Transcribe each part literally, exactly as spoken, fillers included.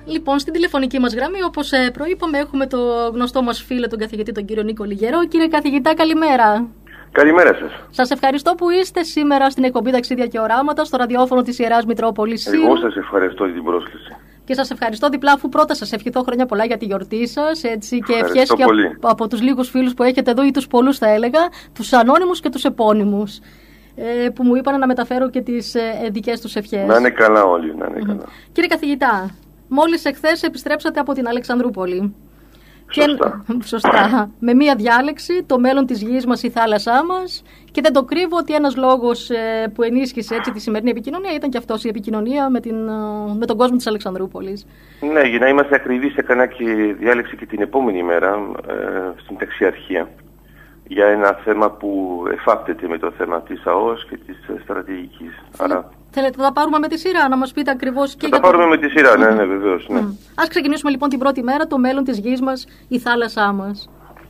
Λοιπόν, στην τηλεφωνική μας γραμμή, όπως ε, προείπαμε, έχουμε το γνωστό μας φίλο, τον καθηγητή, τον κύριο Νίκο Λιγερό. Κύριε καθηγητά, καλημέρα. Καλημέρα σας. Σας ευχαριστώ που είστε σήμερα στην εκπομπή Ταξίδια και Οράματα, στο ραδιόφωνο της Ιεράς Μητρόπολης. Εγώ σας ευχαριστώ για την πρόσκληση. Και σας ευχαριστώ διπλά, αφού πρώτα σας ευχηθώ χρόνια πολλά για τη γιορτή σας, έτσι, και ευχές και πολύ. από, από τους λίγους φίλους που έχετε εδώ, ή τους πολλούς θα έλεγα, τους ανώνυμους και τους επώνυμους, ε, που μου είπαν να μεταφέρω και τις ε, δικές τους ευχές. Να είναι καλά όλοι, να είναι Mm-hmm. καλά. Κύριε καθηγητά, μόλις εχθές επιστρέψατε από την Αλεξανδρούπολη. Σωστά. Και, σωστά. Με μία διάλεξη, το μέλλον της γης μας, η θάλασσά μας. Και δεν το κρύβω ότι ένας λόγος ε, που ενίσχυσε έτσι τη σημερινή επικοινωνία ήταν και αυτός, η επικοινωνία με, την, ε, με τον κόσμο της Αλεξανδρούπολης. Ναι, για να είμαστε ακριβείς, έκανα και διάλεξη και την επόμενη μέρα ε, στην Ταξιαρχία για ένα θέμα που εφάπτεται με το θέμα της ΑΟΣ και της στρατηγικής. Άρα... Θέλετε να τα πάρουμε με τη σειρά, να μας πείτε ακριβώς και θα για τα πάρουμε το... με τη σειρά, ναι, ναι, βεβαίως. Ναι. Mm. Ας ξεκινήσουμε λοιπόν την πρώτη μέρα, το μέλλον της γης μας, η θάλασσά μας.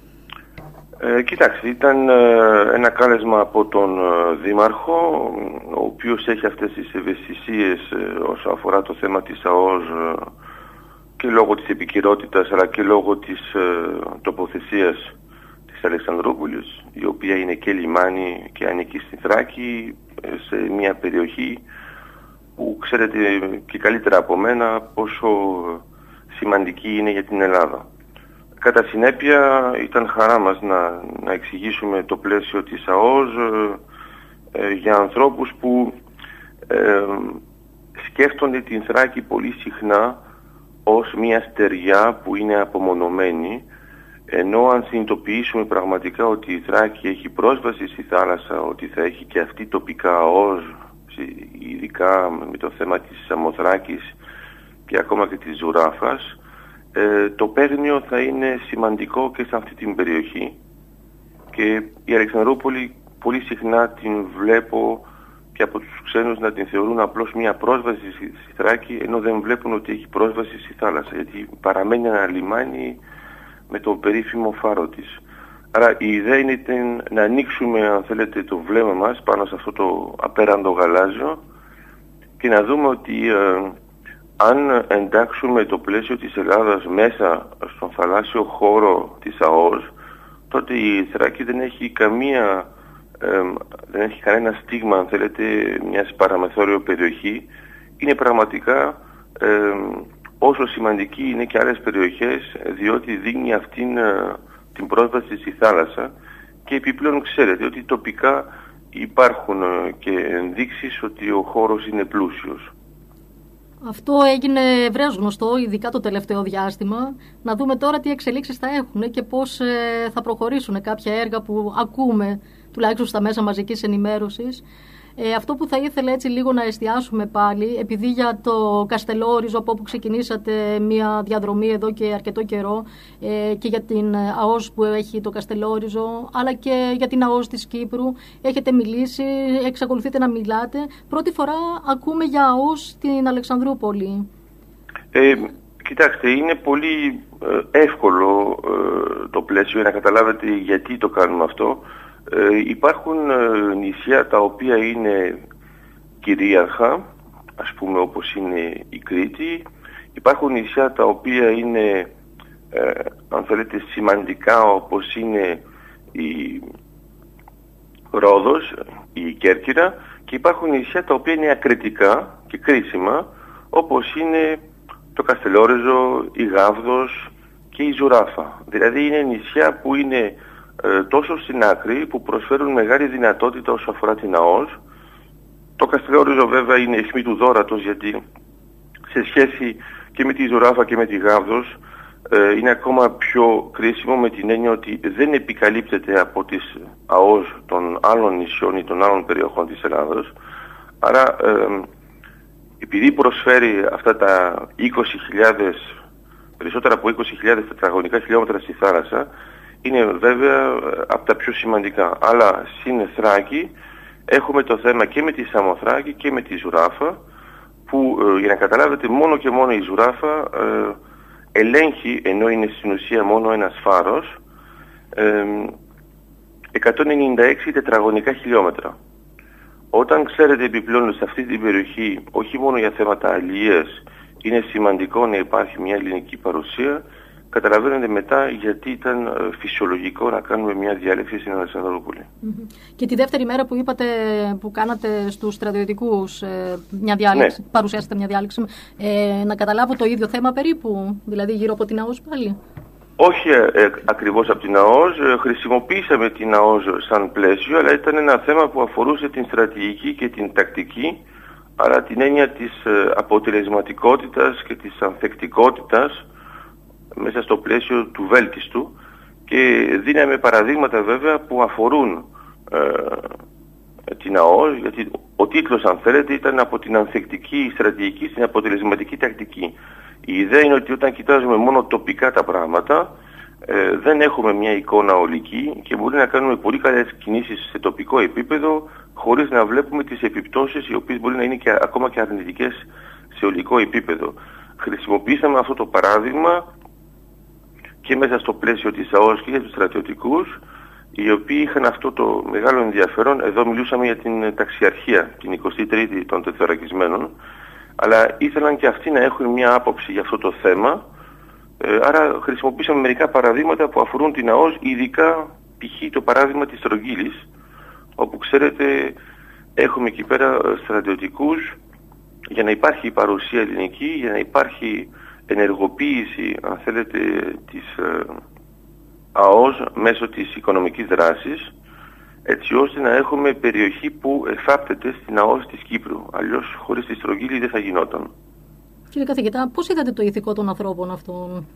Ε, κοιτάξτε, ήταν ε, ένα κάλεσμα από τον ε, Δήμαρχο, ο οποίος έχει αυτές τις ευαισθησίες ε, όσον αφορά το θέμα της ΑΟΣ ε, και λόγω της επικαιρότητας, αλλά και λόγω της ε, τοποθεσίας της Αλεξανδρούπολης, η οποία είναι και λιμάνι και ανήκει στη Θράκη, ε, σε μια περιοχή που ξέρετε και καλύτερα από μένα πόσο σημαντική είναι για την Ελλάδα. Κατά συνέπεια ήταν χαρά μας να, να εξηγήσουμε το πλαίσιο της ΑΟΣ ε, ε, για ανθρώπους που ε, σκέφτονται την Θράκη πολύ συχνά ως μια στεριά που είναι απομονωμένη, ενώ αν συνειδητοποιήσουμε πραγματικά ότι η Θράκη έχει πρόσβαση στη θάλασσα, ότι θα έχει και αυτή τοπικά ΑΟΣ, ειδικά με το θέμα της Σαμοθράκης και ακόμα και της Ζουράφας, ε, το παίγνιο θα είναι σημαντικό και σε αυτή την περιοχή. Και η Αλεξανδρούπολη πολύ συχνά την βλέπω και από τους ξένους να την θεωρούν απλώς μια πρόσβαση στη, στη Θράκη, ενώ δεν βλέπουν ότι έχει πρόσβαση στη θάλασσα, γιατί παραμένει ένα λιμάνι με τον περίφημο φάρο της. Άρα η ιδέα είναι να ανοίξουμε, αν θέλετε, το βλέμμα μας πάνω σε αυτό το απέραντο γαλάζιο και να δούμε ότι ε, αν εντάξουμε το πλαίσιο της Ελλάδας μέσα στον θαλάσσιο χώρο της ΑΟΣ, τότε η Θράκη δεν έχει καμία, ε, δεν έχει κανένα στίγμα, αν θέλετε, μιας παραμεθόριο περιοχή. Είναι πραγματικά ε, όσο σημαντική είναι και άλλες περιοχές, διότι δίνει αυτήν ε, την πρόσβαση στη θάλασσα και επιπλέον ξέρετε ότι τοπικά υπάρχουν και ενδείξεις ότι ο χώρος είναι πλούσιος. Αυτό έγινε ευρέως γνωστό, ειδικά το τελευταίο διάστημα. Να δούμε τώρα τι εξελίξεις θα έχουν και πώς θα προχωρήσουν κάποια έργα που ακούμε, τουλάχιστον στα μέσα μαζικής ενημέρωσης. Ε, αυτό που θα ήθελα έτσι λίγο να εστιάσουμε πάλι, επειδή για το Καστελόριζο, από όπου ξεκινήσατε μια διαδρομή εδώ και αρκετό καιρό, ε, και για την ΑΟΣ που έχει το Καστελόριζο, αλλά και για την ΑΟΣ της Κύπρου, έχετε μιλήσει, εξακολουθείτε να μιλάτε. Πρώτη φορά ακούμε για ΑΟΣ στην Αλεξανδρούπολη. Ε, κοιτάξτε, είναι πολύ ε, εύκολο ε, το πλαίσιο να καταλάβετε γιατί το κάνουμε αυτό. Ε, υπάρχουν ε, νησιά τα οποία είναι κυρίαρχα, ας πούμε όπως είναι η Κρήτη. Υπάρχουν νησιά τα οποία είναι, ε, αν θέλετε, σημαντικά, όπως είναι η Ρόδος, η Κέρκυρα, και υπάρχουν νησιά τα οποία είναι ακριτικά και κρίσιμα, όπως είναι το Καστελόριζο, η Γάβδος και η Ζουράφα. Δηλαδή είναι νησιά που είναι Ε, τόσο στην άκρη, που προσφέρουν μεγάλη δυνατότητα όσο αφορά την ΑΟΣ. Το Καστελόριζο βέβαια είναι αιχμή του δώρατος, γιατί σε σχέση και με τη Ζουράφα και με τη Γάβδος ε, είναι ακόμα πιο κρίσιμο, με την έννοια ότι δεν επικαλύπτεται από τις ΑΟΣ των άλλων νησιών ή των άλλων περιοχών της Ελλάδος. Άρα ε, επειδή προσφέρει αυτά τα είκοσι χιλιάδες, περισσότερα από είκοσι χιλιάδες τετραγωνικά χιλιόμετρα στη θάλασσα, είναι βέβαια από τα πιο σημαντικά. Αλλά στην Θράκη έχουμε το θέμα και με τη Σαμοθράκη και με τη Ζουράφα, που ε, για να καταλάβετε, μόνο και μόνο η Ζουράφα ε, ελέγχει, ενώ είναι στην ουσία μόνο ένας φάρος, ε, εκατόν ενενήντα έξι τετραγωνικά χιλιόμετρα. Όταν ξέρετε επιπλέον σε αυτή την περιοχή, όχι μόνο για θέματα αλληλείας είναι σημαντικό να υπάρχει μια ελληνική παρουσία, καταλαβαίνετε μετά γιατί ήταν φυσιολογικό να κάνουμε μια διάλεξη στην Αλεξανδρούπολη. Mm-hmm. Και τη δεύτερη μέρα που είπατε, που κάνατε στους στρατιωτικούς μια διάλεξη, ναι. παρουσιάσατε μια διάλεξη, ε, να καταλάβω το ίδιο θέμα περίπου, δηλαδή γύρω από την ΑΟΣ πάλι? Όχι ε, ακριβώς από την ΑΟΣ, ε, χρησιμοποίησαμε την ΑΟΣ σαν πλαίσιο, αλλά ήταν ένα θέμα που αφορούσε την στρατηγική και την τακτική, αλλά την έννοια της ε, αποτελεσματικότητας και της ανθεκτικότητας μέσα στο πλαίσιο του βέλτιστου, και δίναμε παραδείγματα βέβαια που αφορούν ε, την ΑΟΣ, γιατί ο τίτλος, αν θέλετε, ήταν από την ανθεκτική στρατηγική στην αποτελεσματική τακτική. Η ιδέα είναι ότι όταν κοιτάζουμε μόνο τοπικά τα πράγματα, ε, δεν έχουμε μια εικόνα ολική και μπορεί να κάνουμε πολύ καλές κινήσεις σε τοπικό επίπεδο χωρίς να βλέπουμε τις επιπτώσεις, οι οποίες μπορεί να είναι και, ακόμα και αρνητικές σε ολικό επίπεδο. Χρησιμοποίησαμε αυτό το παράδειγμα και μέσα στο πλαίσιο της ΑΟΣ και για τους στρατιωτικούς, οι οποίοι είχαν αυτό το μεγάλο ενδιαφέρον. Εδώ μιλούσαμε για την ταξιαρχία, την εικοστή τρίτη των τεθωρακισμένων, αλλά ήθελαν και αυτοί να έχουν μια άποψη για αυτό το θέμα, ε, άρα χρησιμοποίησαμε μερικά παραδείγματα που αφορούν την ΑΟΣ, ειδικά π.χ. το παράδειγμα της Στρογγύλης, όπου ξέρετε έχουμε εκεί πέρα στρατιωτικούς, για να υπάρχει παρουσία ελληνική, για να υπάρχει ενεργοποίηση, αν θέλετε, της ε, ΑΟΣ μέσω της οικονομικής δράσης, έτσι ώστε να έχουμε περιοχή που εφάπτεται στην ΑΟΣ της Κύπρου. Αλλιώς χωρίς τη Στρογγύλη δεν θα γινόταν. Κύριε καθηγητά, πώς είδατε το ηθικό των ανθρώπων αυτών?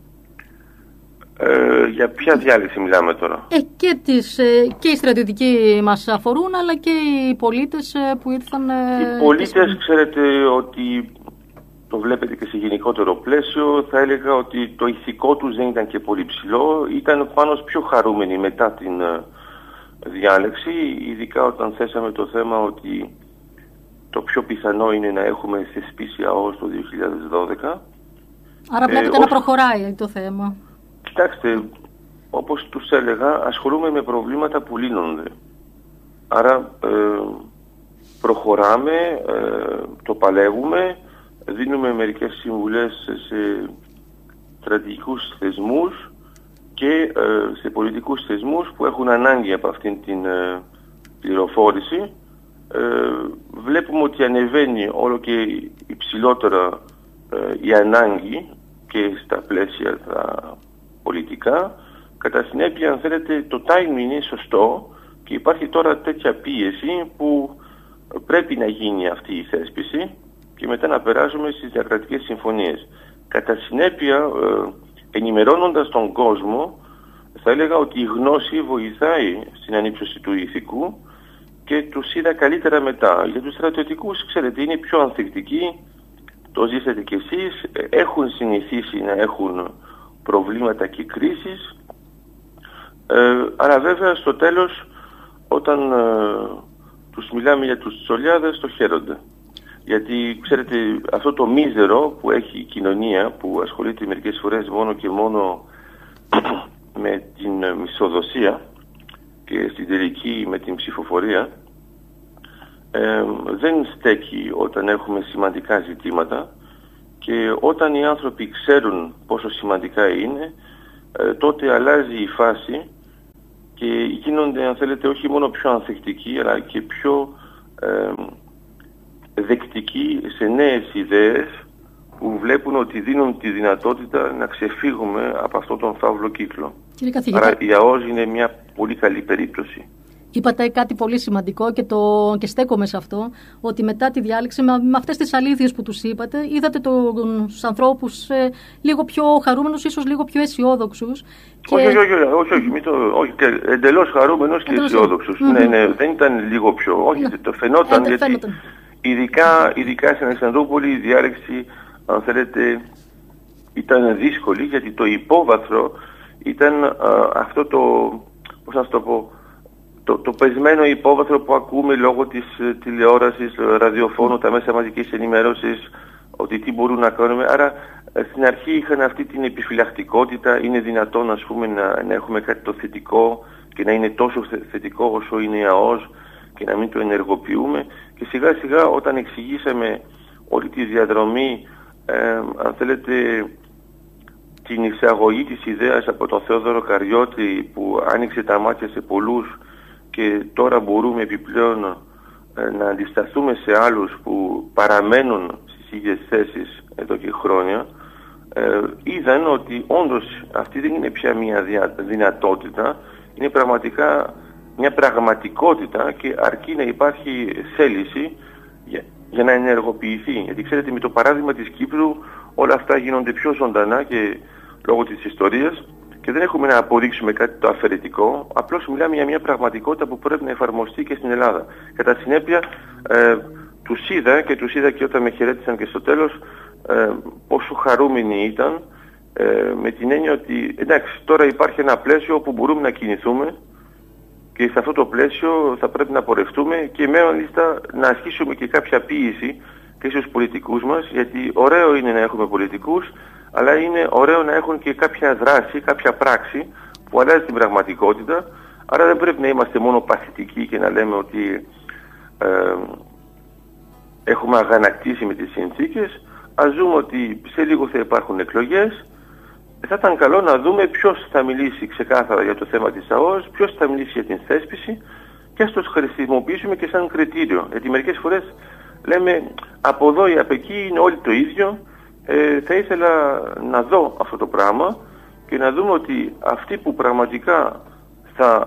Ε, για ποια διάλυση μιλάμε τώρα? Ε, και, τις, ε, και οι στρατιωτικοί μας αφορούν, αλλά και οι πολίτες ε, που ήρθαν... Ε, οι πολίτες, τις... ξέρετε ότι το βλέπετε και σε γενικότερο πλαίσιο, θα έλεγα ότι το ηθικό τους δεν ήταν και πολύ ψηλό, ήταν πάνω πιο χαρούμενοι μετά την ε, διάλεξη, ειδικά όταν θέσαμε το θέμα ότι το πιο πιθανό είναι να έχουμε θεσπίσει ΑΟΣ το δύο χιλιάδες δώδεκα. Άρα βλέπετε ε, να ως... προχωράει το θέμα. Κοιτάξτε, όπως τους έλεγα, ασχολούμαι με προβλήματα που λύνονται. Άρα ε, προχωράμε, ε, το παλεύουμε, δίνουμε μερικές συμβουλές σε στρατηγικούς θεσμούς και ε, σε πολιτικούς θεσμούς που έχουν ανάγκη από αυτήν την ε, πληροφόρηση. Ε, βλέπουμε ότι ανεβαίνει όλο και υψηλότερα ε, η ανάγκη και στα πλαίσια τα πολιτικά. Κατά συνέπεια, αν θέλετε, το timing είναι σωστό και υπάρχει τώρα τέτοια πίεση που πρέπει να γίνει αυτή η θέσπιση και μετά να περάσουμε στις διακρατικές συμφωνίες. Κατά συνέπεια, ε, ενημερώνοντας τον κόσμο, θα έλεγα ότι η γνώση βοηθάει στην ανύψωση του ηθικού και τους είδα καλύτερα μετά. Για τους στρατιωτικούς, ξέρετε, είναι πιο ανθεκτικοί, το ζήσατε κι εσείς, έχουν συνηθίσει να έχουν προβλήματα και κρίσεις, ε, αλλά βέβαια στο τέλος όταν ε, τους μιλάμε για τους τσολιάδες το χαίρονται. Γιατί ξέρετε αυτό το μίζερο που έχει η κοινωνία, που ασχολείται μερικές φορές μόνο και μόνο με την μισθοδοσία και στην τελική με την ψηφοφορία, ε, δεν στέκει όταν έχουμε σημαντικά ζητήματα, και όταν οι άνθρωποι ξέρουν πόσο σημαντικά είναι, ε, τότε αλλάζει η φάση και γίνονται, αν θέλετε, όχι μόνο πιο ανθεκτικοί, αλλά και πιο ε, δεκτικοί σε νέες ιδέες που βλέπουν ότι δίνουν τη δυνατότητα να ξεφύγουμε από αυτόν τον φαύλο κύκλο. Κύριε καθηγητά, άρα η ΑΟΣ είναι μια πολύ καλή περίπτωση. Είπατε κάτι πολύ σημαντικό και, το, και στέκομαι σε αυτό, ότι μετά τη διάλεξη, με, με αυτές τις αλήθειες που τους είπατε, είδατε τους ανθρώπους ε, λίγο πιο χαρούμενους, ίσως λίγο πιο αισιόδοξους. Και... Όχι, όχι, όχι, όχι, όχι, το, όχι εντελώς χαρούμενους και αισιόδοξους. Mm-hmm. Ναι, ναι, δεν ήταν λίγο πιο, όχι, ναι. Το φαινόταν, ε, γιατί φαίνονταν. Ειδικά, ειδικά στην Αλεξανδρούπολη η διάλεξη, αν θέλετε, ήταν δύσκολη, γιατί το υπόβαθρο ήταν α, αυτό το, πώς να το πω, Το, το πεσμένο υπόβαθρο που ακούμε λόγω της ε, τηλεόρασης, ραδιοφώνου, τα μέσα μαζικής ενημέρωσης, ότι τι μπορούν να κάνουμε. Άρα ε, στην αρχή είχαν αυτή την επιφυλακτικότητα, είναι δυνατόν, ας πούμε, να, να έχουμε κάτι το θετικό και να είναι τόσο θετικό όσο είναι η ΑΟΣ και να μην το ενεργοποιούμε. Και σιγά σιγά όταν εξηγήσαμε όλη τη διαδρομή ε, αν θέλετε, την εισαγωγή της ιδέας από τον Θεόδωρο Καριώτη που άνοιξε τα μάτια σε πολλούς και τώρα μπορούμε επιπλέον ε, να αντισταθούμε σε άλλους που παραμένουν στις ίδιες θέσεις εδώ και χρόνια, ε, είδαν ότι όντως αυτή δεν είναι πια μια δια, δυνατότητα, είναι πραγματικά μια πραγματικότητα και αρκεί να υπάρχει θέληση για, για να ενεργοποιηθεί. Γιατί ξέρετε, με το παράδειγμα της Κύπρου όλα αυτά γίνονται πιο ζωντανά και λόγω της ιστορίας και δεν έχουμε να αποδείξουμε κάτι το αφαιρετικό, απλώς μιλάμε για μια πραγματικότητα που πρέπει να εφαρμοστεί και στην Ελλάδα. Κατά συνέπεια, ε, τους είδα και τους είδα και όταν με χαιρέτησαν και στο τέλος ε, πόσο χαρούμενοι ήταν, ε, με την έννοια ότι εντάξει, τώρα υπάρχει ένα πλαίσιο όπου μπορούμε να κινηθούμε και σε αυτό το πλαίσιο θα πρέπει να πορευτούμε και μάλιστα να ασκήσουμε και κάποια ποίηση και στους πολιτικούς μας, γιατί ωραίο είναι να έχουμε πολιτικούς, αλλά είναι ωραίο να έχουν και κάποια δράση, κάποια πράξη που αλλάζει την πραγματικότητα. Άρα δεν πρέπει να είμαστε μόνο παθητικοί και να λέμε ότι ε, έχουμε αγανακτήσει με τις συνθήκες. Ας δούμε ότι σε λίγο θα υπάρχουν εκλογές. Θα ήταν καλό να δούμε ποιος θα μιλήσει ξεκάθαρα για το θέμα της ΑΟΣ, ποιος θα μιλήσει για την θέσπιση και ας το χρησιμοποιήσουμε και σαν κριτήριο. Γιατί μερικές φορές λέμε από εδώ ή από εκεί είναι όλοι το ίδιο. Ε, θα ήθελα να δω αυτό το πράγμα και να δούμε ότι αυτοί που πραγματικά θα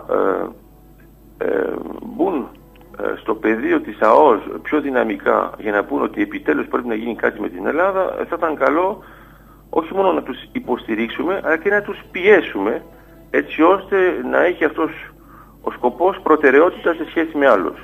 ε, ε, μπουν ε, στο πεδίο της ΑΟΣ πιο δυναμικά για να πούν ότι επιτέλους πρέπει να γίνει κάτι με την Ελλάδα, θα ήταν καλό όχι μόνο να τους υποστηρίξουμε αλλά και να τους πιέσουμε έτσι ώστε να έχει αυτός ο σκοπός προτεραιότητα σε σχέση με άλλους.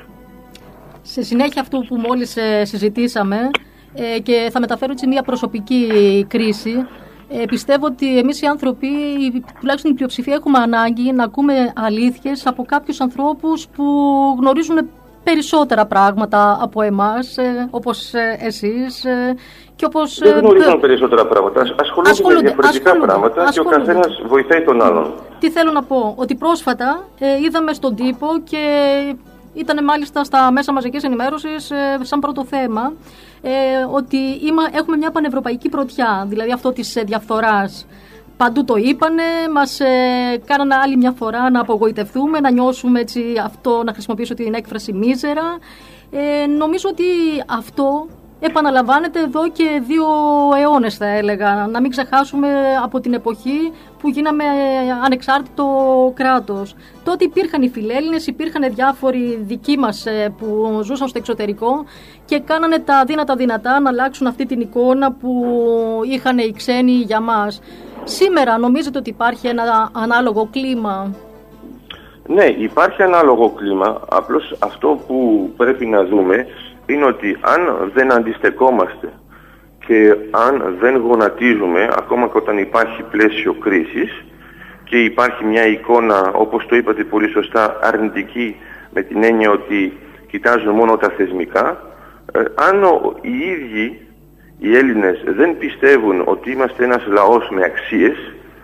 Σε συνέχεια αυτού που μόλις ε, συζητήσαμε ε, και θα μεταφέρω έτσι μια προσωπική κρίση, ε, πιστεύω ότι εμείς οι άνθρωποι, τουλάχιστον η πλειοψηφία, έχουμε ανάγκη να ακούμε αλήθειες από κάποιους ανθρώπους που γνωρίζουν περισσότερα πράγματα από εμάς, ε, όπως ε, εσείς ε, και όπως... Δεν γνωρίζουν ε, περισσότερα πράγματα, ασχολούνται, ασχολούνται με διαφορετικά ασχολούνται, πράγματα ασχολούνται. Και ο καθένας βοηθάει τον άλλον. Τι θέλω να πω, ότι πρόσφατα ε, είδαμε στον τύπο και ήταν μάλιστα στα μέσα μαζικής ενημέρωσης ε, σαν πρώτο θέμα ε, ότι είμα, έχουμε μια πανευρωπαϊκή πρωτιά, δηλαδή αυτό της ε, διαφθοράς. Παντού το είπανε, μας ε, κάνανε άλλη μια φορά να απογοητευτούμε, να νιώσουμε έτσι αυτό, να χρησιμοποιήσω την έκφραση μίζερα. Ε, νομίζω ότι αυτό επαναλαμβάνεται εδώ και δύο αιώνες, θα έλεγα. Να μην ξεχάσουμε από την εποχή που γίναμε ανεξάρτητο κράτος. Τότε υπήρχαν οι φιλέλληνες, υπήρχαν διάφοροι δικοί μας που ζούσαν στο εξωτερικό και κάνανε τα δύνατα δυνατά να αλλάξουν αυτή την εικόνα που είχαν οι ξένοι για μας. Σήμερα νομίζετε ότι υπάρχει ένα ανάλογο κλίμα? Ναι, υπάρχει ανάλογο κλίμα. Απλώς αυτό που πρέπει να δούμε είναι ότι αν δεν αντιστεκόμαστε και αν δεν γονατίζουμε, ακόμα και όταν υπάρχει πλαίσιο κρίσης και υπάρχει μια εικόνα, όπως το είπατε πολύ σωστά, αρνητική, με την έννοια ότι κοιτάζουν μόνο τα θεσμικά, ε, αν ο, οι ίδιοι οι Έλληνες δεν πιστεύουν ότι είμαστε ένας λαός με αξίες,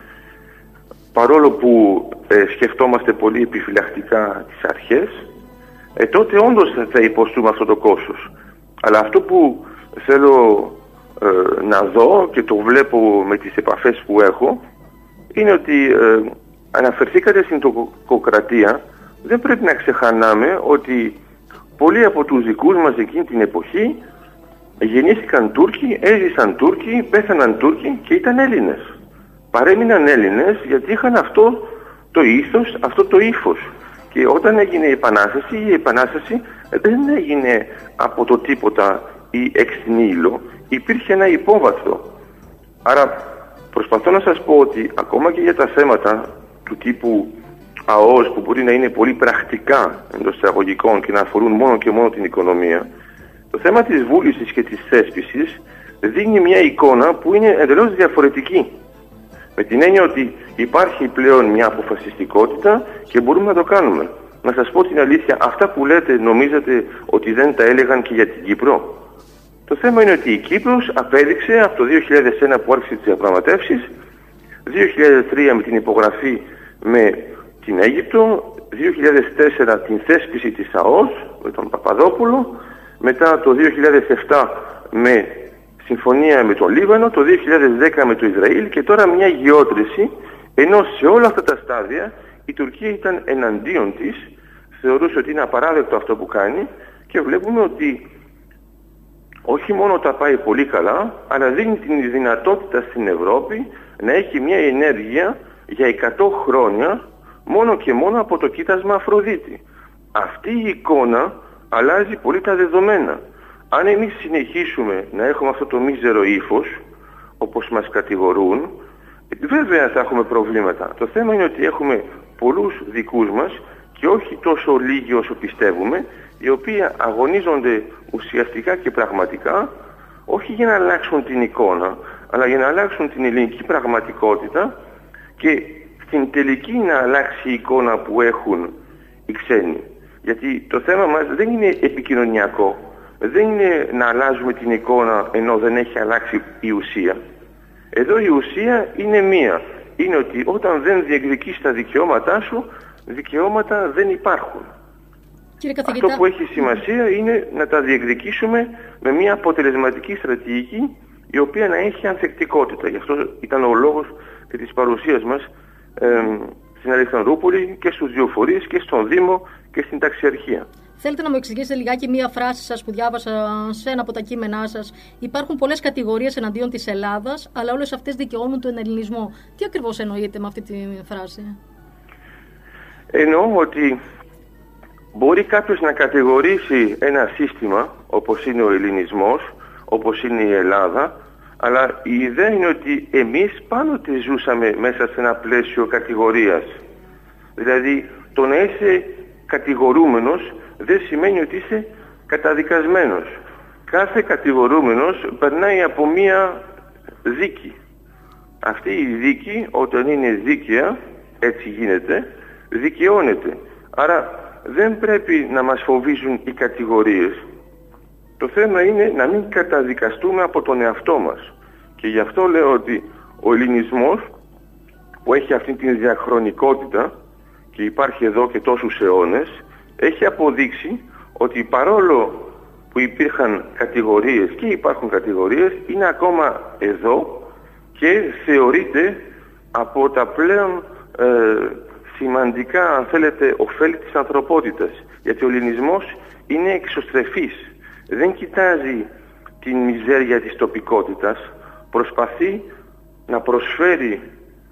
παρόλο που ε, σκεφτόμαστε πολύ επιφυλακτικά τις αρχές, ε, τότε όντως θα υποστούμε αυτό το κόστος. Αλλά αυτό που θέλω ε, να δω και το βλέπω με τις επαφές που έχω, είναι ότι ε, αναφερθήκατε στην τοκοκρατία, δεν πρέπει να ξεχανάμε ότι πολλοί από τους δικούς μας εκείνη την εποχή γεννήθηκαν Τούρκοι, έζησαν Τούρκοι, πέθαναν Τούρκοι και ήταν Έλληνες. Παρέμειναν Έλληνες γιατί είχαν αυτό το ήθος, αυτό το ύφος. Και όταν έγινε η Επανάσταση, η Επανάσταση δεν έγινε από το τίποτα ή εξ νihilo, υπήρχε ένα υπόβαθρο. Άρα προσπαθώ να σας πω ότι ακόμα και για τα θέματα του τύπου ΑΟΣ που μπορεί να είναι πολύ πρακτικά εντός εισαγωγικών και να αφορούν μόνο και μόνο την οικονομία, το θέμα της βούλησης και της θέσπισης δίνει μια εικόνα που είναι εντελώς διαφορετική. Με την έννοια ότι υπάρχει πλέον μια αποφασιστικότητα και μπορούμε να το κάνουμε. Να σας πω την αλήθεια, αυτά που λέτε νομίζετε ότι δεν τα έλεγαν και για την Κύπρο? Το θέμα είναι ότι η Κύπρος απέδειξε από το δύο χιλιάδες ένα που άρχισε τις διαπραγματεύσεις, δύο χιλιάδες τρία με την υπογραφή με την Αίγυπτο, δύο χιλιάδες τέσσερα την θέσπιση της ΑΟΣ με τον Παπαδόπουλο, μετά το δύο χιλιάδες επτά με συμφωνία με τον Λίβανο, το δύο χιλιάδες δέκα με το Ισραήλ και τώρα μια γεώτρηση, ενώ σε όλα αυτά τα στάδια η Τουρκία ήταν εναντίον της, θεωρούσε ότι είναι απαράδεκτο αυτό που κάνει και βλέπουμε ότι όχι μόνο τα πάει πολύ καλά, αλλά δίνει την δυνατότητα στην Ευρώπη να έχει μια ενέργεια για εκατό χρόνια μόνο και μόνο από το κοίτασμα Αφροδίτη. Αυτή η εικόνα αλλάζει πολύ τα δεδομένα. Αν εμείς συνεχίσουμε να έχουμε αυτό το μίζερο ύφος, όπως μας κατηγορούν, βέβαια θα έχουμε προβλήματα. Το θέμα είναι ότι έχουμε πολλούς δικούς μας και όχι τόσο λίγοι όσο πιστεύουμε, οι οποίοι αγωνίζονται ουσιαστικά και πραγματικά, όχι για να αλλάξουν την εικόνα, αλλά για να αλλάξουν την ελληνική πραγματικότητα και στην τελική να αλλάξει η εικόνα που έχουν οι ξένοι. Γιατί το θέμα μας δεν είναι επικοινωνιακό, δεν είναι να αλλάζουμε την εικόνα ενώ δεν έχει αλλάξει η ουσία. Εδώ η ουσία είναι μία. Είναι ότι όταν δεν διεκδικείς τα δικαιώματά σου, δικαιώματα δεν υπάρχουν. Αυτό που έχει σημασία είναι να τα διεκδικήσουμε με μια αποτελεσματική στρατηγική η οποία να έχει ανθεκτικότητα. Γι' αυτό ήταν ο λόγος και της παρουσίας μας ε, στην Αλεξανδρούπολη και στους δύο φορείς και στον Δήμο και στην Ταξιαρχία. Θέλετε να μου εξηγήσετε λιγάκι μία φράση σας που διάβασα σε ένα από τα κείμενά σας. Υπάρχουν πολλές κατηγορίες εναντίον της Ελλάδας, αλλά όλες αυτές δικαιώνουν τον ελληνισμό. Τι ακριβώς εννοείτε με αυτή τη φράση? Εννοώ ότι μπορεί κάποιος να κατηγορήσει ένα σύστημα όπως είναι ο ελληνισμός, όπως είναι η Ελλάδα, αλλά η ιδέα είναι ότι εμείς πάντοτε ζούσαμε μέσα σε ένα πλαίσιο κατηγορίας. Δηλαδή το να είσαι κατηγορούμενος δεν σημαίνει ότι είσαι καταδικασμένος. Κάθε κατηγορούμενος περνάει από μία δίκη. Αυτή η δίκη, όταν είναι δίκαια, έτσι γίνεται, δικαιώνεται. Άρα δεν πρέπει να μας φοβίζουν οι κατηγορίες. Το θέμα είναι να μην καταδικαστούμε από τον εαυτό μας. Και γι' αυτό λέω ότι ο ελληνισμός που έχει αυτή την διαχρονικότητα και υπάρχει εδώ και τόσους αιώνες, έχει αποδείξει ότι παρόλο που υπήρχαν κατηγορίες και υπάρχουν κατηγορίες, είναι ακόμα εδώ και θεωρείται από τα πλέον ε, σημαντικά, αν θέλετε, ωφέλη της ανθρωπότητας. Γιατί ο ελληνισμός είναι εξωστρεφής. Δεν κοιτάζει την μιζέρια της τοπικότητας, προσπαθεί να προσφέρει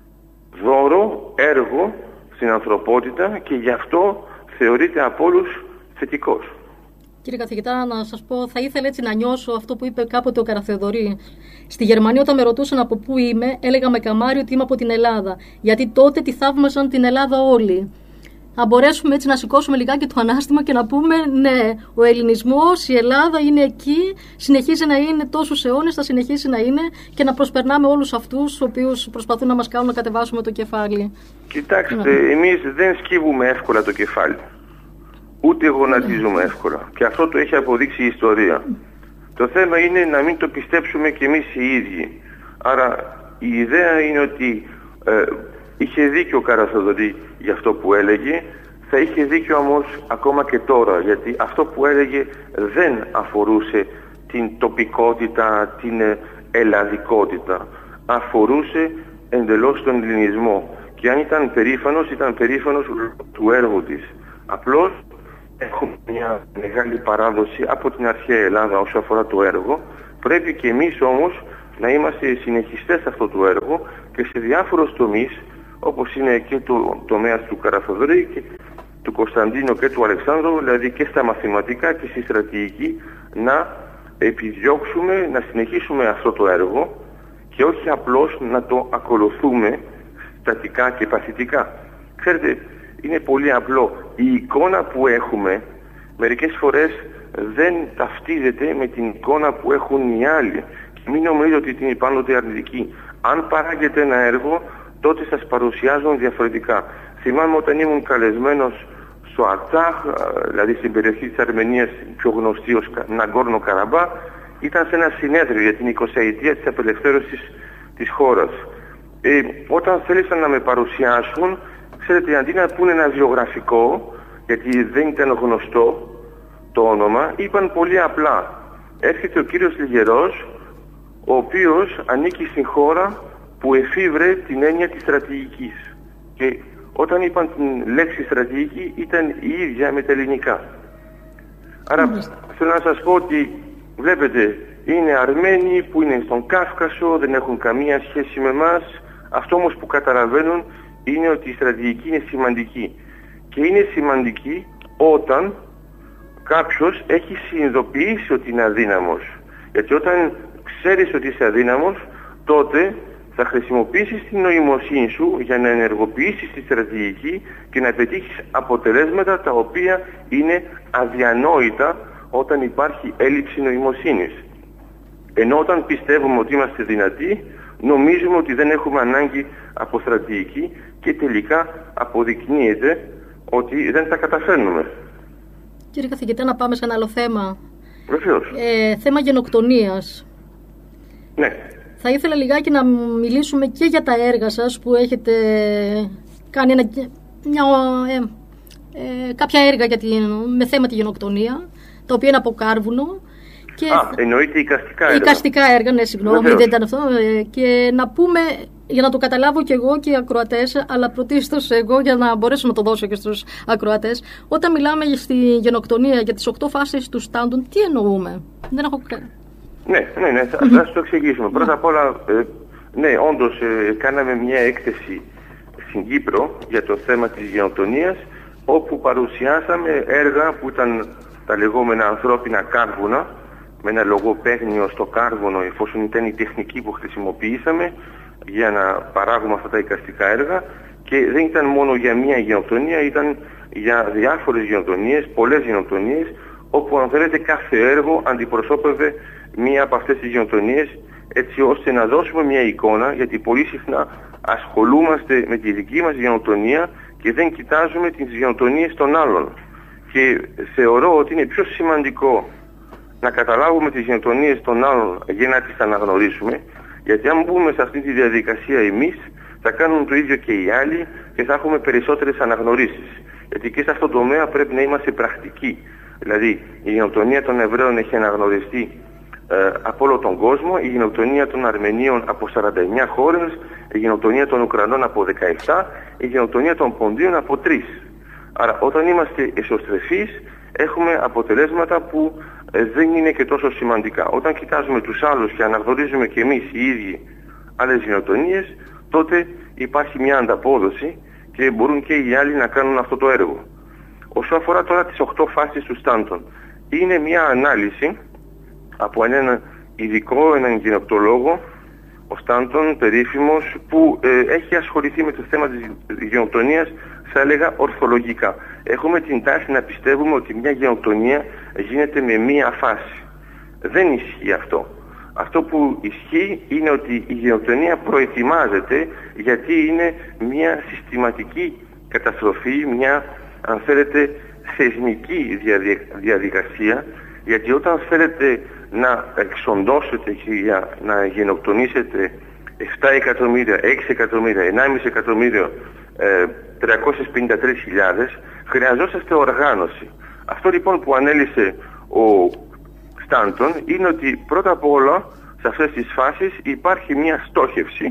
δώρο, έργο στην ανθρωπότητα και γι' αυτό θεωρείται από όλους θετικός. Κύριε καθηγητά, να σας πω, θα ήθελα έτσι να νιώσω αυτό που είπε κάποτε ο Καραθεοδωρή. Στη Γερμανία, όταν με ρωτούσαν από πού είμαι, έλεγα με καμάρι ότι είμαι από την Ελλάδα. Γιατί τότε τη θαύμαζαν την Ελλάδα όλοι. Αν μπορέσουμε έτσι να σηκώσουμε λιγάκι το ανάστημα και να πούμε ναι, ο ελληνισμός, η Ελλάδα είναι εκεί, συνεχίζει να είναι τόσους αιώνες, θα συνεχίσει να είναι και να προσπερνάμε όλους αυτούς τους οποίους προσπαθούν να μας κάνουν να κατεβάσουμε το κεφάλι. Κοιτάξτε, ναι. Εμείς δεν σκύβουμε εύκολα το κεφάλι. Ούτε γονατίζουμε εύκολα. Και αυτό το έχει αποδείξει η ιστορία. Το θέμα είναι να μην το πιστέψουμε κι εμείς οι ίδιοι. Άρα η ιδέα είναι ότι ε, είχε δίκιο ο Καραθεοδωρή για αυτό που έλεγε, θα είχε δίκιο όμως ακόμα και τώρα, γιατί αυτό που έλεγε δεν αφορούσε την τοπικότητα, την ελλαδικότητα. Αφορούσε εντελώς τον ελληνισμό. Και αν ήταν περήφανος, ήταν περήφανος του έργου της. Απλώς έχουμε μια μεγάλη παράδοση από την αρχαία Ελλάδα όσο αφορά το έργο. Πρέπει και εμείς όμως να είμαστε συνεχιστές σε αυτό το έργο και σε διάφορους τομείς, όπως είναι και το τομέα του Καραθεοδωρή και του Κωνσταντίνου και του Αλεξάνδρου, δηλαδή και στα μαθηματικά και στη στρατηγική, να επιδιώξουμε να συνεχίσουμε αυτό το έργο και όχι απλώς να το ακολουθούμε στατικά και παθητικά. Ξέρετε, είναι πολύ απλό. Η εικόνα που έχουμε μερικές φορές δεν ταυτίζεται με την εικόνα που έχουν οι άλλοι. Και μην νομίζετε ότι είναι πάντοτε αρνητική. Αν παράγετε ένα έργο, τότε σας παρουσιάζουν διαφορετικά. Θυμάμαι όταν ήμουν καλεσμένος στο Αρτσάχ, δηλαδή στην περιοχή της Αρμενίας πιο γνωστή ως Ναγκόρνο Καραμπά, ήταν σε ένα συνέδριο για την εικοσαετία της απελευθέρωσης της χώρας. Ε, όταν θέλησαν να με παρουσιάσουν, ξέρετε, αντί να πούνε ένα βιογραφικό, γιατί δεν ήταν γνωστό το όνομα, είπαν πολύ απλά. Έρχεται ο κύριος Λιγερός, ο οποίος ανήκει στην χώρα που εφήβρε την έννοια της στρατηγικής. Και όταν είπαν την λέξη στρατηγική ήταν η ίδια με τα ελληνικά. Άρα θέλω να σας πω ότι βλέπετε, είναι Αρμένοι που είναι στον Κάφκασο, δεν έχουν καμία σχέση με εμάς. Αυτό όμως που καταλαβαίνουν είναι ότι η στρατηγική είναι σημαντική. Και είναι σημαντική όταν κάποιος έχει συνειδητοποιήσει ότι είναι αδύναμος. Γιατί όταν ξέρεις ότι είσαι αδύναμος, τότε θα χρησιμοποιήσεις την νοημοσύνη σου για να ενεργοποιήσεις τη στρατηγική και να πετύχεις αποτελέσματα τα οποία είναι αδιανόητα όταν υπάρχει έλλειψη νοημοσύνης. Ενώ όταν πιστεύουμε ότι είμαστε δυνατοί, νομίζουμε ότι δεν έχουμε ανάγκη από στρατηγική και τελικά αποδεικνύεται ότι δεν τα καταφέρνουμε. Κύριε καθηγητά, να πάμε σε ένα άλλο θέμα. Βεβαίως. Ε, θέμα γενοκτονίας. Ναι. Θα ήθελα λιγάκι να μιλήσουμε και για τα έργα σας που έχετε κάνει ένα, μια, ε, ε, κάποια έργα για την, με θέμα τη γενοκτονία, τα οποία είναι από κάρβουνο. Και Α, εννοείται εικαστικά έργα. Εικαστικά έργα, ναι, συγγνώμη, δεν ήταν αυτό. Ε, και να πούμε, για να το καταλάβω κι εγώ και οι ακροατές, αλλά πρωτίστως εγώ για να μπορέσω να το δώσω και στους ακροατές, όταν μιλάμε στη γενοκτονία για τις οκτώ φάσεις του Στάντον, τι εννοούμε? Δεν έχω... Ναι, ναι, ναι, θα, θα σας το εξηγήσουμε. Πρώτα απ' όλα, ε, ναι, όντως ε, κάναμε μια έκθεση στην Κύπρο για το θέμα της γενοκτονίας, όπου παρουσιάσαμε έργα που ήταν τα λεγόμενα ανθρώπινα κάρβουνα, με ένα λογοπαίγνιο στο κάρβουνο, εφόσον ήταν η τεχνική που χρησιμοποιήσαμε για να παράγουμε αυτά τα εικαστικά έργα, και δεν ήταν μόνο για μία γενοκτονία, ήταν για διάφορες γενοκτονίες, πολλές γενοκτονίες, όπου αν θέλετε κάθε έργο αντιπροσώπευε μία από αυτές τις γενοκτονίες, έτσι ώστε να δώσουμε μία εικόνα, γιατί πολύ συχνά ασχολούμαστε με τη δική μας γενοκτονία και δεν κοιτάζουμε τις γενοκτονίες των άλλων. Και θεωρώ ότι είναι πιο σημαντικό να καταλάβουμε τις γενοκτονίες των άλλων για να τις αναγνωρίσουμε, γιατί αν μπούμε σε αυτή τη διαδικασία εμείς, θα κάνουν το ίδιο και οι άλλοι και θα έχουμε περισσότερες αναγνωρίσεις. Γιατί και σε αυτό το τομέα πρέπει να είμαστε πρακτικοί. Δηλαδή, η γενοκτονία των Εβραίων έχει αναγνωριστεί ε, από όλο τον κόσμο, η γενοκτονία των Αρμενίων από σαράντα εννιά χώρες, η γενοκτονία των Ουκρανών από δεκαεπτά, η γενοκτονία των Ποντίων από τρεις. Άρα, όταν είμαστε εσωστρεφείς, έχουμε αποτελέσματα που ε, δεν είναι και τόσο σημαντικά. Όταν κοιτάζουμε τους άλλους και αναγνωρίζουμε και εμείς οι ίδιοι άλλες γενοκτονίες, τότε υπάρχει μια ανταπόδοση και μπορούν και οι άλλοι να κάνουν αυτό το έργο. Όσον αφορά τώρα τις οκτώ φάσεις του Στάντον, είναι μια ανάλυση από έναν ειδικό, έναν γενοκτολόγο, ο Στάντον, περίφημος, που ε, έχει ασχοληθεί με το θέμα της γενοκτονίας, θα έλεγα, ορθολογικά. Έχουμε την τάση να πιστεύουμε ότι μια γενοκτονία γίνεται με μία φάση. Δεν ισχύει αυτό. Αυτό που ισχύει είναι ότι η γενοκτονία προετοιμάζεται, γιατί είναι μια συστηματική καταστροφή, μια, αν θέλετε, θεσμική διαδικασία, γιατί όταν θέλετε να εξοντώσετε και για να γενοκτονήσετε επτά εκατομμύρια, έξι εκατομμύρια, ενάμιση εκατομμύριο, ε, τριακόσιες πενήντα τρεις χιλιάδες, χρειαζόσαστε οργάνωση. Αυτό λοιπόν που ανέλησε ο Στάντον είναι ότι πρώτα απ' όλα σε αυτές τις φάσεις υπάρχει μια στόχευση.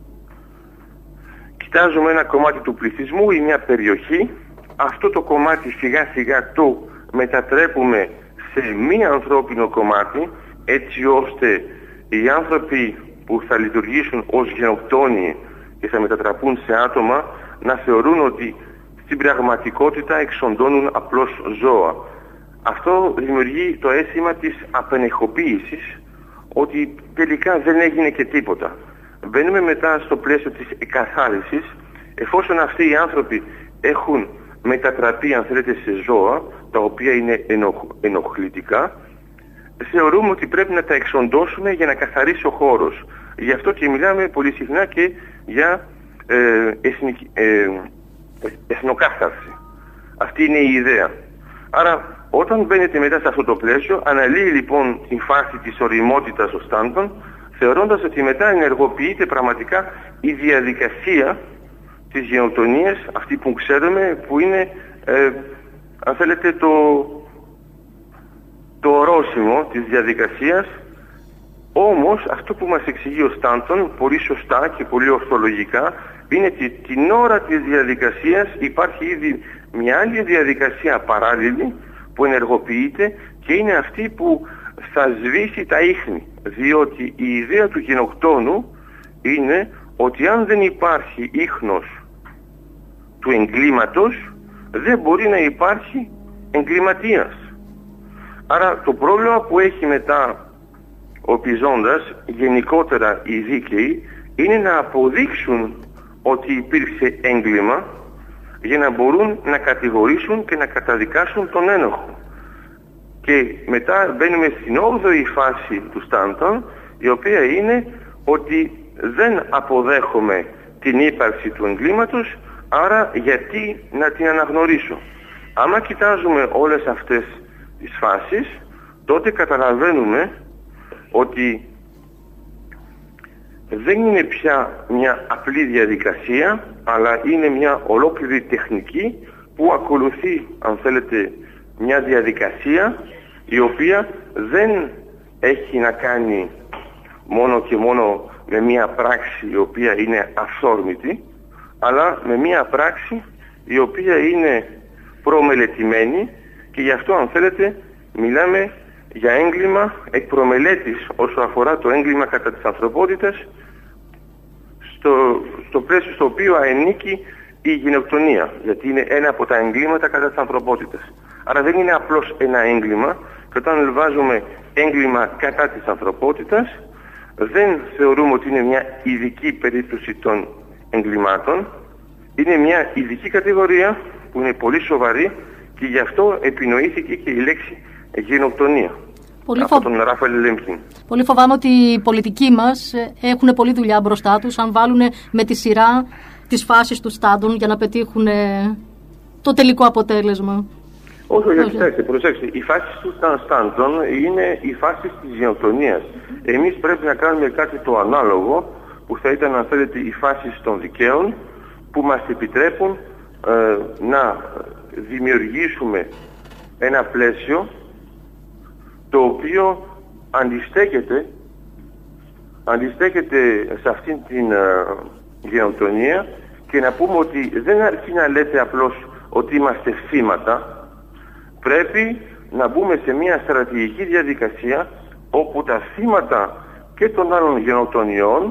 Κοιτάζουμε ένα κομμάτι του πληθυσμού ή μια περιοχή, αυτό το κομμάτι σιγά σιγά το μετατρέπουμε σε μη ανθρώπινο κομμάτι, έτσι ώστε οι άνθρωποι που θα λειτουργήσουν ως γενοκτόνοι και θα μετατραπούν σε άτομα να θεωρούν ότι στην πραγματικότητα εξοντώνουν απλώς ζώα. Αυτό δημιουργεί το αίσθημα της απενεχοποίησης, ότι τελικά δεν έγινε και τίποτα. Μπαίνουμε μετά στο πλαίσιο της εκαθάρισης, εφόσον αυτοί οι άνθρωποι έχουν μετατραπεί, αν θέλετε, σε ζώα, τα οποία είναι ενοχ, ενοχλητικά, θεωρούμε ότι πρέπει να τα εξοντώσουμε για να καθαρίσει ο χώρος. Γι' αυτό και μιλάμε πολύ συχνά και για ε, εθνική, ε, εθνοκάθαρση. Αυτή είναι η ιδέα. Άρα, όταν μπαίνετε μετά σε αυτό το πλαίσιο, αναλύει λοιπόν την φάση της οριμότητας ο Στάντον, θεωρώντας ότι μετά ενεργοποιείται πραγματικά η διαδικασία της γενοκτονίας, αυτή που ξέρουμε, που είναι, ε, αν θέλετε, το, το ορόσημο της διαδικασίας Όμως αυτό που μας εξηγεί ο Στάντον πολύ σωστά και πολύ ορθολογικά είναι ότι την ώρα της διαδικασίας υπάρχει ήδη μια άλλη διαδικασία παράλληλη που ενεργοποιείται και είναι αυτή που θα σβήσει τα ίχνη, διότι η ιδέα του γενοκτόνου είναι ότι αν δεν υπάρχει ίχνος του εγκλήματος δεν μπορεί να υπάρχει εγκληματίας. Άρα το πρόβλημα που έχει μετά ο πιζώντας, γενικότερα οι δίκαιοι, είναι να αποδείξουν ότι υπήρξε έγκλημα για να μπορούν να κατηγορήσουν και να καταδικάσουν τον ένοχο. Και μετά μπαίνουμε στην όγδοη φάση του Στάντον, η οποία είναι ότι δεν αποδέχομαι την ύπαρξη του εγκλήματος, άρα γιατί να την αναγνωρίσω. Άμα κοιτάζουμε όλες αυτές τις φάσεις, τότε καταλαβαίνουμε ότι δεν είναι πια μια απλή διαδικασία, αλλά είναι μια ολόκληρη τεχνική που ακολουθεί, αν θέλετε, μια διαδικασία η οποία δεν έχει να κάνει μόνο και μόνο με μια πράξη η οποία είναι αυθόρμητη, αλλά με μια πράξη η οποία είναι προμελετημένη και γι' αυτό, αν θέλετε, μιλάμε για έγκλημα εκ προμελέτης όσο αφορά το έγκλημα κατά της ανθρωπότητας, στο, στο πλαίσιο στο οποίο ανήκει η γενοκτονία, γιατί είναι ένα από τα εγκλήματα κατά της ανθρωπότητας. Άρα δεν είναι απλώς ένα έγκλημα, και όταν βάζουμε έγκλημα κατά της ανθρωπότητας δεν θεωρούμε ότι είναι μια ειδική περίπτωση των εγκλημάτων, είναι μια ειδική κατηγορία που είναι πολύ σοβαρή και γι' αυτό επινοήθηκε και η λέξη γενοκτονία. Πολύ, από τον Ράφαελ Λέμκιν. Πολύ φοβάμαι ότι οι πολιτικοί μας έχουν πολλή δουλειά μπροστά τους αν βάλουν με τη σειρά τις φάσεις του Στάντον για να πετύχουν το τελικό αποτέλεσμα. Όχι, όχι, κοιτάξτε, προσέξτε. Οι φάσεις του Στάντον είναι οι φάσεις της γενοκτονίας. Εμείς πρέπει να κάνουμε κάτι το ανάλογο, που θα ήταν, αν θέλετε, οι φάσεις των δικαίων, που μας επιτρέπουν ε, να δημιουργήσουμε ένα πλαίσιο το οποίο αντιστέκεται, αντιστέκεται σε αυτήν την ε, γενοκτονία και να πούμε ότι δεν αρκεί να λέτε απλώς ότι είμαστε θύματα. Πρέπει να μπούμε σε μια στρατηγική διαδικασία όπου τα θύματα και των άλλων γενοκτονιών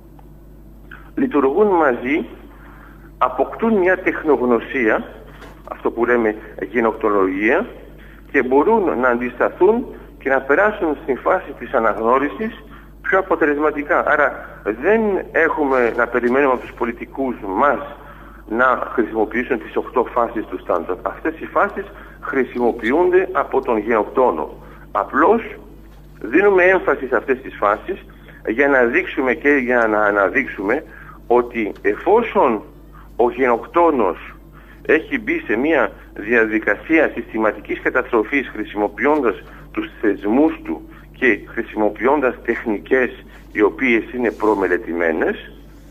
λειτουργούν μαζί, αποκτούν μια τεχνογνωσία, αυτό που λέμε γενοκτολογία, και μπορούν να αντισταθούν και να περάσουν στην φάση της αναγνώρισης πιο αποτελεσματικά. Άρα δεν έχουμε να περιμένουμε από τους πολιτικούς μας να χρησιμοποιήσουν τις οχτώ φάσεις του Στάντον. Αυτές οι φάσεις χρησιμοποιούνται από τον γενοκτόνο. Απλώς δίνουμε έμφαση σε αυτές τις φάσεις για να δείξουμε και για να αναδείξουμε ότι εφόσον ο γενοκτόνος έχει μπει σε μια διαδικασία συστηματικής καταστροφής χρησιμοποιώντας τους θεσμούς του και χρησιμοποιώντας τεχνικές οι οποίες είναι προμελετημένες,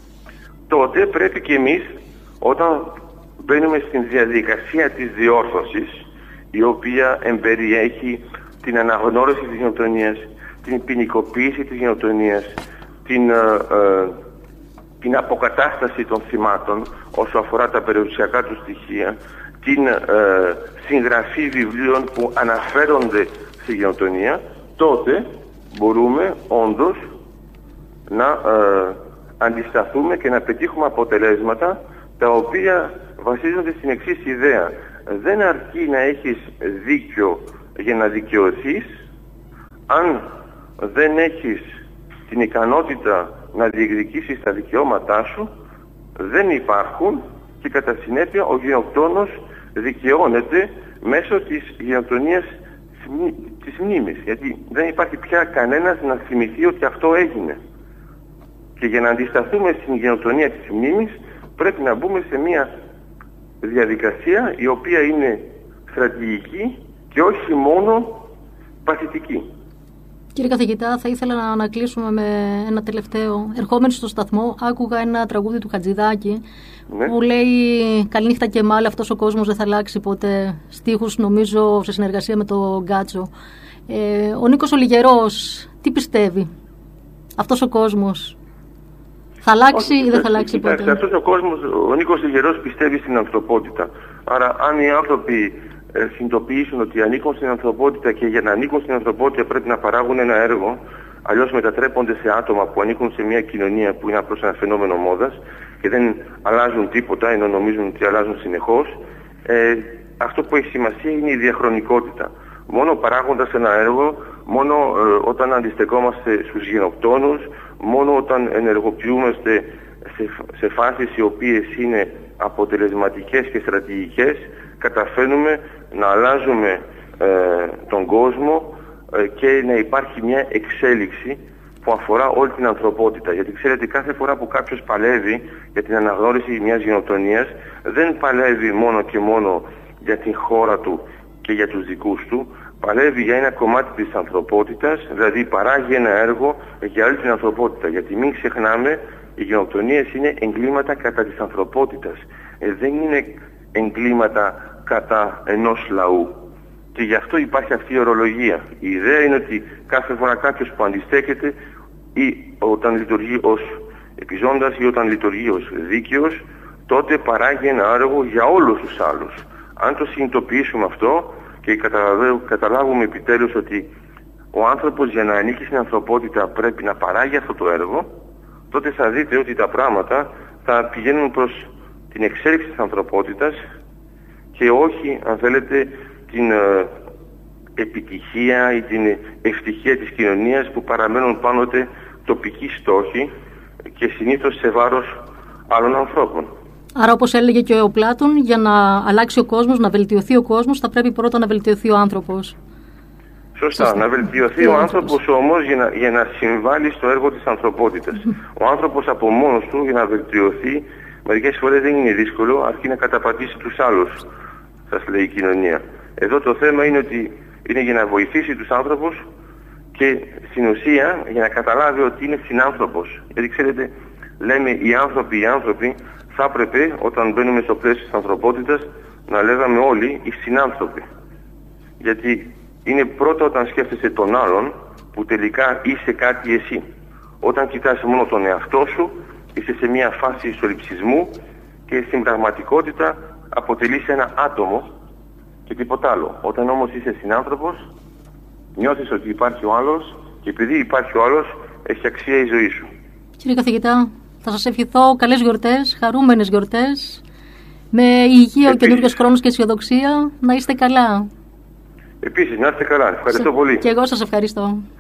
τότε πρέπει και εμείς, όταν μπαίνουμε στην διαδικασία της διόρθωσης, η οποία εμπεριέχει την αναγνώριση της γενοκτονίας, την ποινικοποίηση της γενοκτονίας, την, ε, ε, την αποκατάσταση των θυμάτων όσο αφορά τα περιουσιακά του στοιχεία, την ε, συγγραφή βιβλίων που αναφέρονται στη γενοκτονία, τότε μπορούμε όντως να ε, αντισταθούμε και να πετύχουμε αποτελέσματα τα οποία βασίζονται στην εξής ιδέα. Δεν αρκεί να έχεις δίκιο για να δικαιωθείς, αν δεν έχεις την ικανότητα να διεκδικήσεις τα δικαιώματά σου, δεν υπάρχουν και κατά συνέπεια ο γενοκτόνος δικαιώνεται μέσω της γενοκτονίας της μνήμης, γιατί δεν υπάρχει πια κανένας να θυμηθεί ότι αυτό έγινε. Και για να αντισταθούμε στην γενοκτονία της μνήμης πρέπει να μπούμε σε μια διαδικασία η οποία είναι στρατηγική και όχι μόνο παθητική. Κύριε καθηγητά, θα ήθελα να κλείσουμε με ένα τελευταίο. Ερχόμενοι στο σταθμό, άκουγα ένα τραγούδι του Χατζηδάκη, ναι, που λέει «Καληνύχτα και μάλλον αυτός ο κόσμος δεν θα αλλάξει ποτέ». Στίχους, νομίζω, σε συνεργασία με τον Γκάτσο. Ε, ο Νίκος ο Λιγερός, τι πιστεύει αυτός ο κόσμος θα αλλάξει Όχι, ή δεν θα αλλάξει κοιτάξτε, ποτέ? αυτός ο κόσμος, ο Νίκος Αιγερός πιστεύει στην ανθρωπότητα. Άρα αν οι άνθρωποι ε, συνειδητοποιήσουν ότι ανήκουν στην ανθρωπότητα και για να ανήκουν στην ανθρωπότητα πρέπει να παράγουν ένα έργο, αλλιώς μετατρέπονται σε άτομα που ανήκουν σε μια κοινωνία που είναι απλώς ένα φαινόμενο μόδας και δεν αλλάζουν τίποτα ενώ νομίζουν ότι αλλάζουν συνεχώς, ε, αυτό που έχει σημασία είναι η διαχρονικότητα. Μόνο παράγοντας ένα έργο, μόνο ε, όταν αντιστεκόμαστε στους γενοκτόνους, μόνο όταν ενεργοποιούμαστε σε, σε φάσεις οι οποίες είναι αποτελεσματικές και στρατηγικές, καταφέρνουμε να αλλάζουμε ε, τον κόσμο ε, και να υπάρχει μια εξέλιξη που αφορά όλη την ανθρωπότητα. Γιατί ξέρετε, κάθε φορά που κάποιος παλεύει για την αναγνώριση μιας γενοκτονίας, δεν παλεύει μόνο και μόνο για την χώρα του και για τους δικούς του, παλεύει για ένα κομμάτι της ανθρωπότητας, δηλαδή παράγει ένα έργο για όλη την ανθρωπότητα. Γιατί μην ξεχνάμε, οι γενοκτονίες είναι εγκλήματα κατά της ανθρωπότητας. Ε, δεν είναι εγκλήματα κατά ενός λαού. Και γι' αυτό υπάρχει αυτή η ορολογία. Η ιδέα είναι ότι κάθε φορά κάποιος που αντιστέκεται ή όταν λειτουργεί ως επιζώντας ή όταν λειτουργεί ως δίκαιος, τότε παράγει ένα έργο για όλους τους άλλους. Αν το συνειδητοποιήσουμε αυτό και καταλάβουμε επιτέλους ότι ο άνθρωπος για να ανήκει στην ανθρωπότητα πρέπει να παράγει αυτό το έργο, τότε θα δείτε ότι τα πράγματα θα πηγαίνουν προς την εξέλιξη της ανθρωπότητας και όχι, αν θέλετε, την ε, επιτυχία ή την ευτυχία της κοινωνίας που παραμένουν πάντοτε τοπικοί στόχοι και συνήθως σε βάρος άλλων ανθρώπων. Άρα, όπως έλεγε και ο Πλάτων, για να αλλάξει ο κόσμος, να βελτιωθεί ο κόσμος, θα πρέπει πρώτα να βελτιωθεί ο άνθρωπος. Σωστά. Σωστά. Να βελτιωθεί ο, ο άνθρωπος όμως για να, για να συμβάλλει στο έργο της ανθρωπότητας. Ο άνθρωπος από μόνος του για να βελτιωθεί μερικές φορές δεν είναι δύσκολο, αρκεί να καταπατήσει τους άλλους, σας λέει η κοινωνία. Εδώ το θέμα είναι ότι είναι για να βοηθήσει τους άνθρωπους και στην ουσία για να καταλάβει ότι είναι συνάνθρωπος. Γιατί ξέρετε, λέμε οι άνθρωποι, οι άνθρωποι, θα έπρεπε όταν μπαίνουμε στο πλαίσιο της ανθρωπότητας να λέγαμε όλοι οι συνάνθρωποι. Γιατί είναι πρώτα όταν σκέφτεσαι τον άλλον που τελικά είσαι κάτι εσύ. Όταν κοιτάς μόνο τον εαυτό σου, είσαι σε μια φάση ισορυψισμού και στην πραγματικότητα αποτελείς ένα άτομο και τίποτα άλλο. Όταν όμως είσαι συνάνθρωπος, νιώθεις ότι υπάρχει ο άλλος και επειδή υπάρχει ο άλλος, έχει αξία η ζωή σου. Κύριε καθηγητά, θα σας ευχηθώ καλές γιορτές, χαρούμενες γιορτές, με υγεία, ο καινούριος χρόνος και αισιοδοξία. Να είστε καλά. Επίσης, να είστε καλά. Ευχαριστώ πολύ. Και εγώ σας ευχαριστώ.